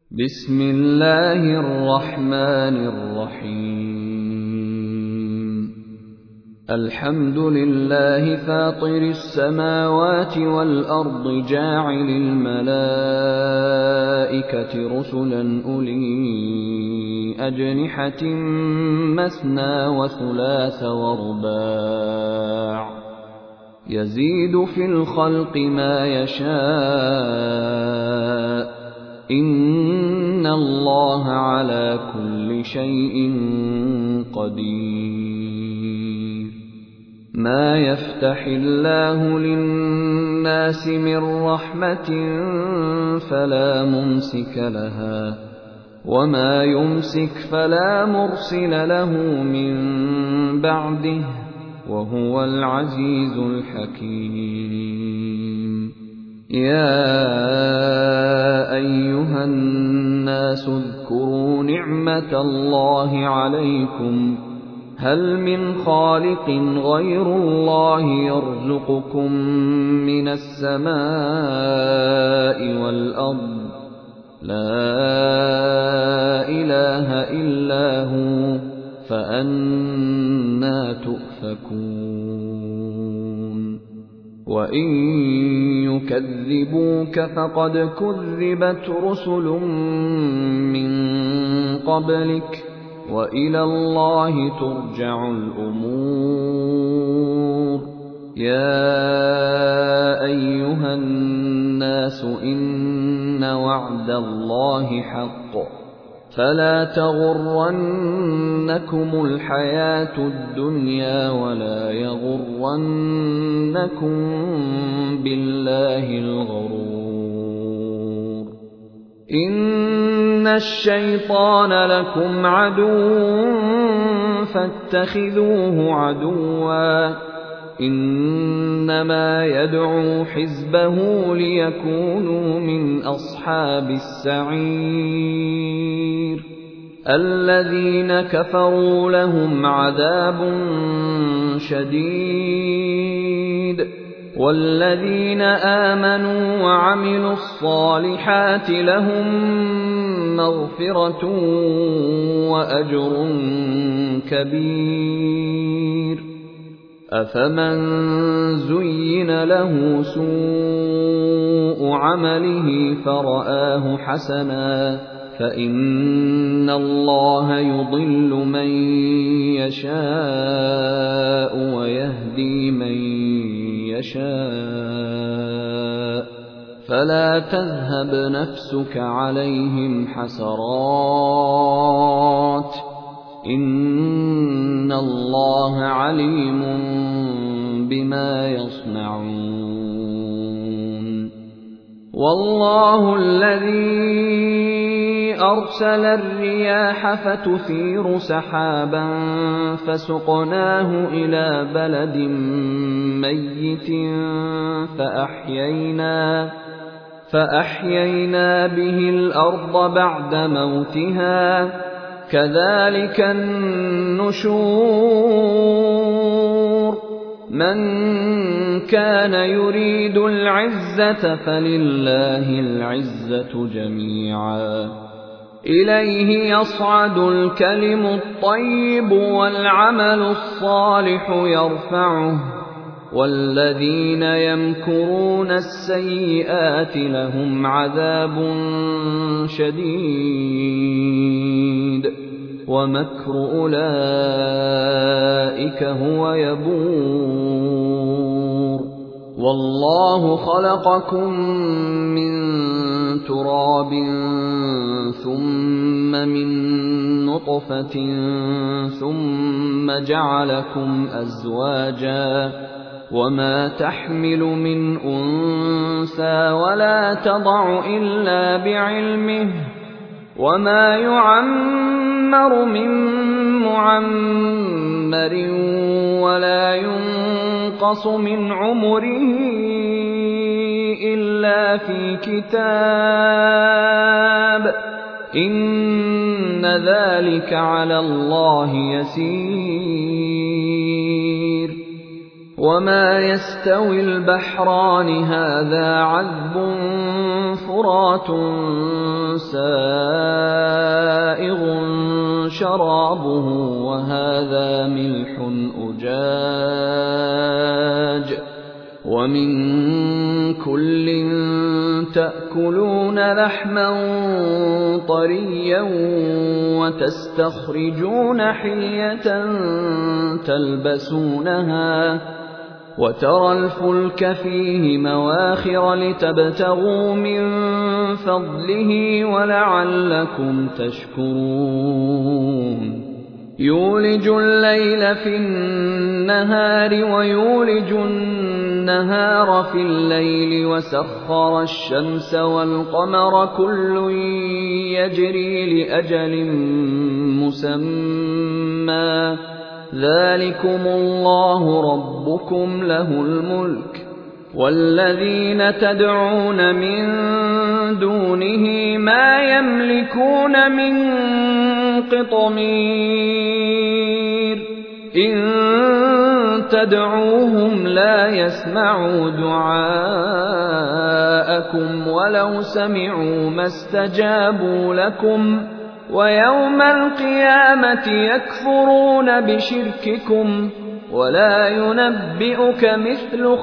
بسم الله الرحمن الرحيم الحمد لله فاطر السماوات والأرض جاعل الملائكة رسلا أولي أجنحة مثنى وثلاث ورباع يزيد في الخلق ما يشاء إن الله على كل شيء قدير ما يفتح الله للناس من رحمة فلا ممسك لها وما يمسك فلا مرسل له من بعده وهو العزيز الحكيم يا أيها الناس اذكروا نعمة الله عليكم هل من خالق غير الله يرزقكم من السماء والأرض لا إله إلا هو فأنى تؤفكون وإن يكذبوك فقد كذبت رسل من قبلك وإلى الله ترجع الأمور يا أيها الناس إن وعد الله حق فلا تغرنكم الحياة الدنيا ولا يغرنكم بالله الغرور إن الشيطان لكم عدو فاتخذوه عدوا إنما يدعو حزبه ليكونوا من أصحاب السعير الذين كفروا لهم عذاب شديد والذين آمنوا وعملوا الصالحات لهم مغفرة وأجر كبير أفمن زين له سوء عمله فرآه حسنا فإن الله يضل من يشاء ويهدي من يشاء فلا تذهب نفسك عليهم حسرات إن الله عليم بما يصنعون والله الذي أرسل الرياح فتثير سحابا فسقناه إلى بلد ميت فأحيينا به الأرض بعد موتها كذلك النشور من كان يريد العزة فلله العزة جميعا إليه يصعد الكلم الطيب والعمل الصالح يرفعه والذين يمكرون السيئات لهم عذاب شديد ومكر أولئك هو يبور والله خلقكم من تراب ثم من نطفة ثم جعلكم أزواجا وما تحمل من أنثى ولا تضع إلا بعلمه وما يعمر من معمر ولا ينقص من عمره إلا في كتاب إن ذلك على الله يسير وما يستوي البحران هذا عذب فرات سائغ شرابه وهذا ملح أجاج ومن كل تأكلون لحما طريا وتستخرجون حلية تلبسونها وترى الفلك فيه مواخر لتبتغوا من فضله ولعلكم تشكرون يولج الليل في النهار ويولج النهار في الليل وسخر الشمس والقمر كل يجري لأجل مسمى ذلكم الله ربكم له الملك والذين تدعون من دونه ما يملكون من قطمير إن تدعوهم لا يسمعوا دعاءكم ولو سمعوا ما استجابوا لكم ويوم القيامة يكفرون بشرككم ولا ينبئك مثل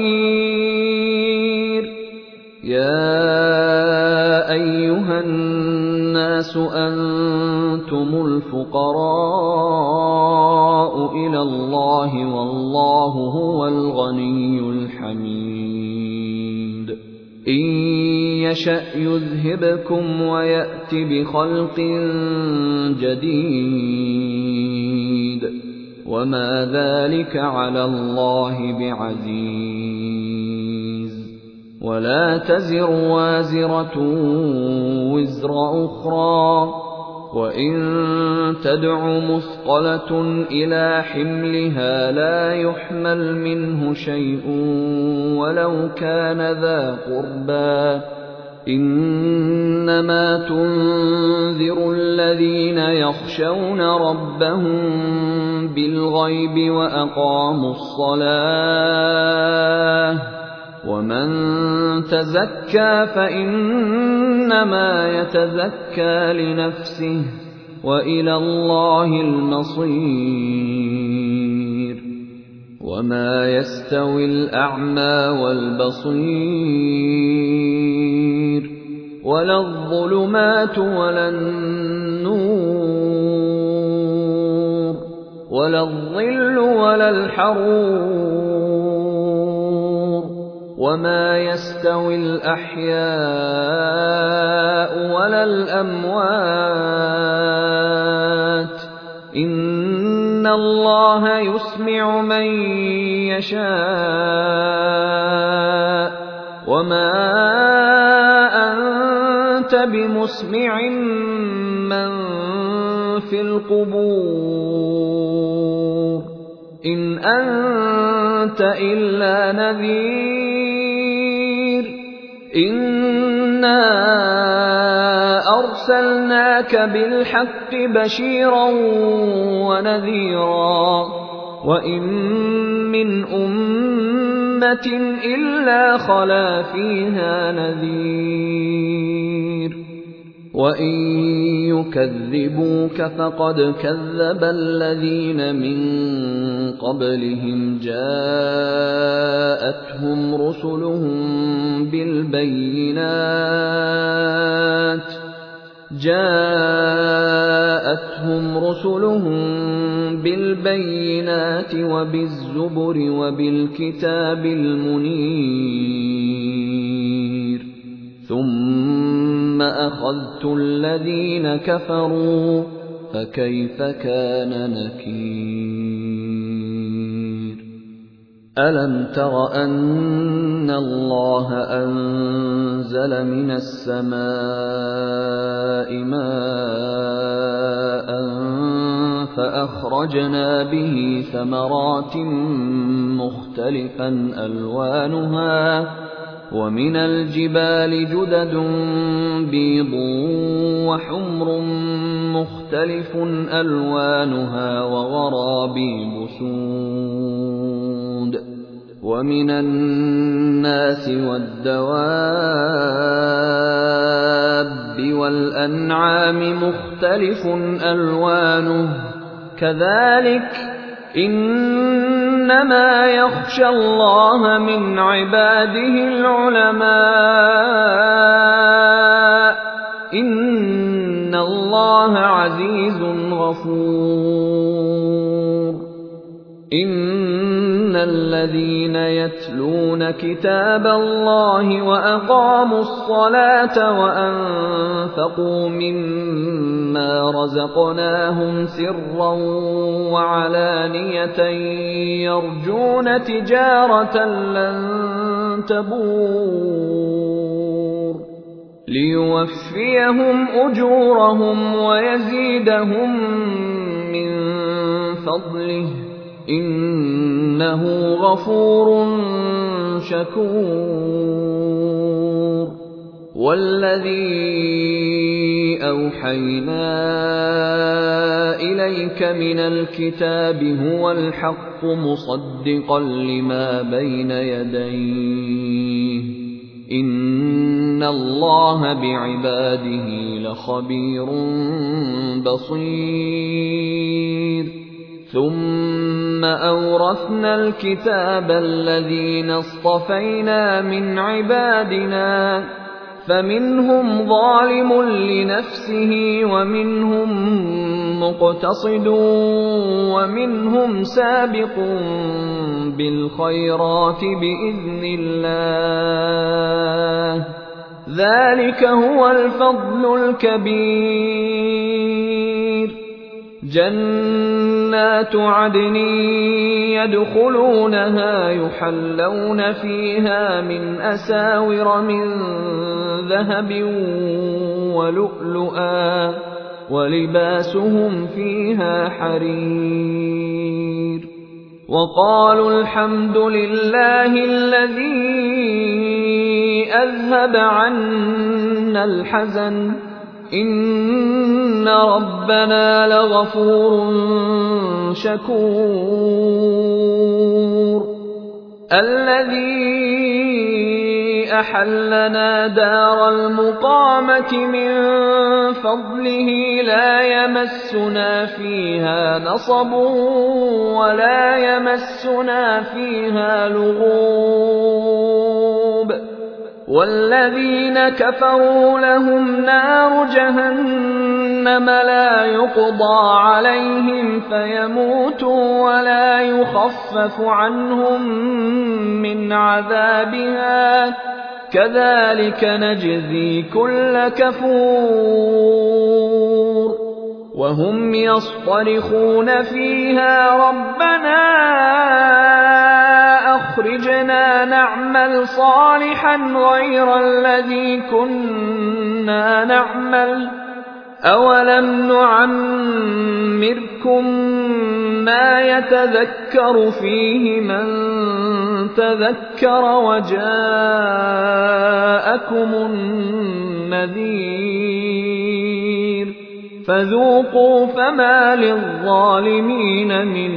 خبير يا أيها الناس أنتم الفقراء إلى الله والله هو الغني الحميد إن يشأ يذهبكم ويأت بخلق جديد وما ذلك على الله بعزيز ولا تزر وازرة وزر أخرى وإن تدع مثقلة إلى حملها لا يحمل منه شيء ولو كان ذا قربى إنما تنذر الذين يخشون ربهم بالغيب وأقاموا الصلاة ومن تزكى فإنما يتزكى لنفسه وإلى الله المصير وما يستوي الأعمى والبصير ولا الظلمات ولا النور ولا الظل ولا الحرور وما يستوي الأحياء ولا الأموات إن الله يسمع من يشاء وما أنت بمسمع من في القبور إن أنت إلا نذير إنا أرسلناك بالحق بشيرا ونذيرا وإن من أمة إلا خلا فيها نذير وإن يكذبوك فقد كذب الذين من قبلهم جاءتهم رسلهم بالبينات وبالزبر وبالكتاب المنير ثم أخذت الذين كفروا فكيف كان نكير ألم تر أن الله أنزل من السماء ماء فأخرجنا به ثمرات مختلفا ألوانها ومن الجبال جدد بيض وحمر مختلف ألوانها وغرابيب سود ومن الناس والدواب وَالْأَنْعَامِ مُخْتَلِفٌ أَلْوَانُهُ كَذَٰلِكَ إِنَّمَا يَخْشَى اللَّهَ مِنْ عِبَادِهِ الْعُلَمَاءُ ۗ إِنَّ اللَّهَ عَزِيزٌ غَفُورٌ. إِنَّ الَّذِينَ يَتْلُونَ كِتَابَ اللَّهِ وَأَقَامُوا الصَّلَاةَ وَأَنفَقُوا مِمَّا رَزَقْنَاهُمْ سِرًّا وَعَلَانِيَةً يَرْجُونَ تِجَارَةً لَّن تَبُورَ لِيُوَفِّيَهُمْ أُجُورَهُمْ وَيَزِيدَهُم مِّن فَضْلِهِ ۚ إِنَّهُ غَفُورٌ شَكُورٌ. وَالَّذِي أَوْحَيْنَا إِلَيْكَ مِنَ الْكِتَابِ هُوَ الْحَقُّ مُصَدِّقًا لِّمَا بَيْنَ يَدَيْهِ ۗ إِنَّ اللَّهَ بِعِبَادِهِ لَخَبِيرٌ بَصِيرٌ. ثُمَّ أَوْرَثْنَا الْكِتَابَ الَّذِينَ اصْطَفَيْنَا مِنْ عِبَادِنَا ۖ فَمِنْهُمْ ظَالِمٌ لِّنَفْسِهِ وَمِنْهُم مُّقْتَصِدٌ وَمِنْهُمْ سَابِقٌ بِالْخَيْرَاتِ بِإِذْنِ اللَّهِ ۚ ذَٰلِكَ هُوَ الْفَضْلُ الْكَبِيرُ. جَنَّاتُ عَدْنٍ يَدْخُلُونَهَا يُحَلَّوْنَ فِيهَا مِنْ أَسَاوِرَ مِن ذَهَبٍ وَلُؤْلُؤًا ۖ وَلِبَاسُهُمْ فِيهَا حَرِيرٌ. وَقَالُوا الْحَمْدُ لِلَّهِ الَّذِي أَذْهَبَ عَنَّا الْحَزَنَ ۖ إِنَّ رَبَّنَا لَغَفُورٌ شَكُورٌ. الَّذِي أَحَلَّنَا دَارَ الْمُقَامَةِ مِن فَضْلِهِ لَا يَمَسُّنَا فِيهَا نَصَبٌ وَلَا يَمَسُّنَا فِيهَا لُغُوبٌ. وَالَّذِينَ كَفَرُوا لَهُمْ نَارُ جَهَنَّمَ لَا يُقْضَىٰ عَلَيْهِمْ فَيَمُوتُوا وَلَا يُخَفَّفُ عَنْهُم مِّنْ عَذَابِهَا ۚ كَذَٰلِكَ نَجْزِي كُلَّ كَفُورٍ. وَهُمْ يَصْطَرِخُونَ فِيهَا رَبَّنَا أَخْرِجْنَا نَعْمَلْ صَالِحًا غَيْرَ الَّذِي كُنَّا نَعْمَلُ ۚ أَوَلَمْ نُعَمِّرْكُم مَّا يَتَذَكَّرُ فِيهِ مَن تَذَكَّرَ وَجَاءَكُمُ النَّذِيرُ ۖ فَذُوقُوا فَمَا لِلظَّالِمِينَ مِن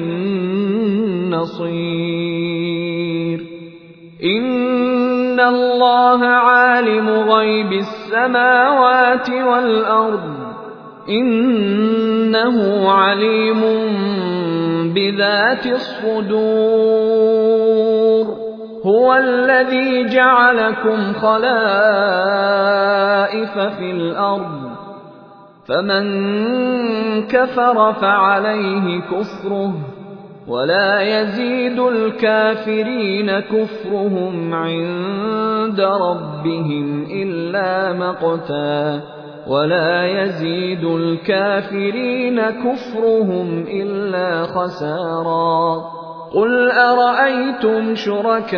نَّصِيرٍ. إِنَّ اللَّهَ عَالِمُ غَيْبِ السَّمَاوَاتِ وَالْأَرْضِ ۚ إِنَّهُ عَلِيمٌ بِذَاتِ الصُّدُورِ. هُوَ الَّذِي جَعَلَكُمْ خَلَائِفَ فِي الْأَرْضِ ۚ فَمَن كَفَرَ فَعَلَيْهِ كُفْرُهُ ۖ وَلَا يَزِيدُ الْكَافِرِينَ كُفْرُهُمْ عِندَ رَبِّهِمْ إِلَّا مَقْتًا ۖ وَلَا يَزِيدُ الْكَافِرِينَ كُفْرُهُمْ إِلَّا خَسَارًا. قُلْ أَرَأَيْتُمْ شُرَكَاءَكُمُ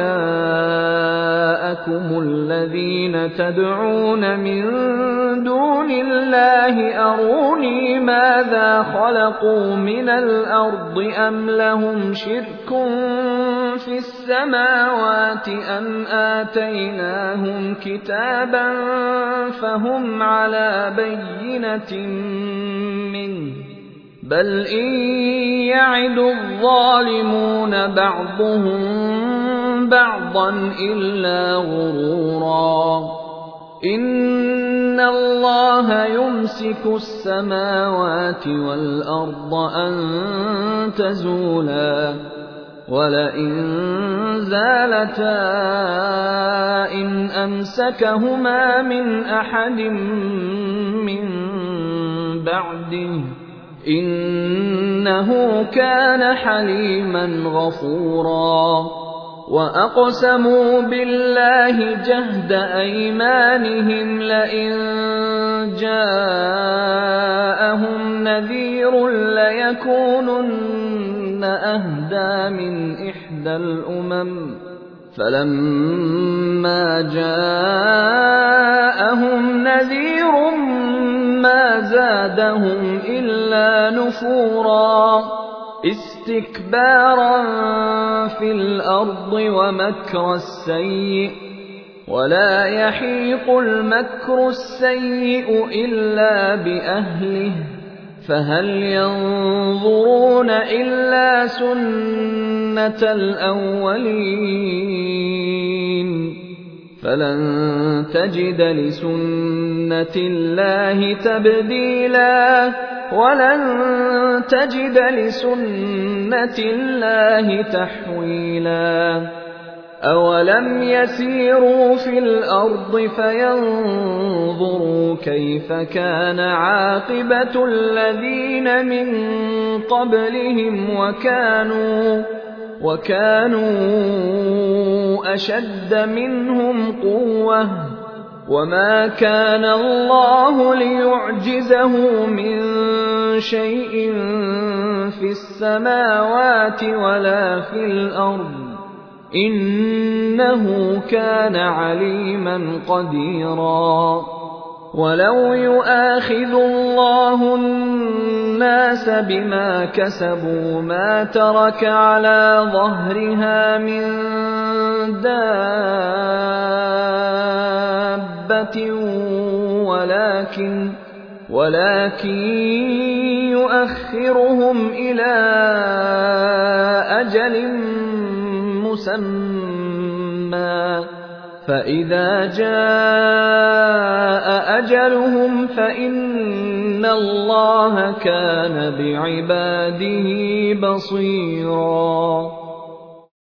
الَّذِينَ تَدْعُونَ مِن دُونِ اللَّهِ أَرُونِي مَاذَا خَلَقُوا مِنَ الْأَرْضِ أَمْ لَهُمْ شِرْكٌ فِي السَّمَاوَاتِ أَمْ آتَيْنَاهُمْ كِتَابًا فَهُمْ عَلَىٰ بَيِّنَةٍ مِّنْهُ ۚ بَلْ إِن يَعِدُ الظَّالِمُونَ بَعْضُهُم بَعْضًا إِلَّا غُرُورًا. إِنَّ اللَّهَ يُمْسِكُ السَّمَاوَاتِ وَالْأَرْضَ أَن تَزُولَا وَلَئِن زَالَتَا إِنْ أَمْسَكَهُمَا مِنْ أَحَدٍ مِّن بَعْدِهِ ۚ إِنَّهُ كَانَ حَلِيمًا غَفُورًا وَأَقْسَمُوا بِاللَّهِ جَهْدَ أَيْمَانِهِمْ لَئِن جَاءَهُمْ نَذِيرٌ لَّيَكُونُنَّ أَهْدَىٰ مِنْ إِحْدَى الْأُمَمِ ۖ فَلَمَّا جَاءَهُمْ نَذِيرٌ مَّا زَادَهُمْ إِلَّا نُفُورًا اسْتِكْبَارًا فِي الْأَرْضِ وَمَكْرَ السَّيِّئِ ۚ وَلَا يَحِيقُ الْمَكْرُ السَّيِّئُ إِلَّا بِأَهْلِهِ ۚ فَهَلْ يَنظُرُونَ إِلَّا سُنَّتَ الْأَوَّلِينَ فَلَن تَجِدَ لِسُنَّةِ اللَّهِ تَبْدِيلًا وَلَن تَجِدَ لِسُنَّةِ اللَّهِ تَحْوِيلًا أَوَلَمْ يَسِيرُوا فِي الْأَرْضِ فَيَنظُرُوا كَيْفَ كَانَ عَاقِبَةُ الَّذِينَ مِن قَبْلِهِمْ وَكَانُوا أَشَدَّ مِنْهُمْ قُوَّةً ۚ وَمَا كَانَ اللَّهُ لِيُعْجِزَهُ مِن شَيْءٍ فِي السَّمَاوَاتِ وَلَا فِي الْأَرْضِ ۚ إِنَّهُ كَانَ عَلِيمًا قَدِيرًا وَلَوْ يُؤَاخِذُ اللَّهُ النَّاسَ بِمَا كَسَبُوا مَا تَرَكَ عَلَىٰ ظَهْرِهَا مِن دَابَّةٍ وَلَٰكِن يُؤَخِّرُهُمْ إِلَىٰ أَجَلٍ مُّسَمًّى ۖ فَإِذَا جَاءَ أَجَلُهُمْ فَإِنَّ اللَّهَ كَانَ بِعِبَادِهِ بَصِيرًا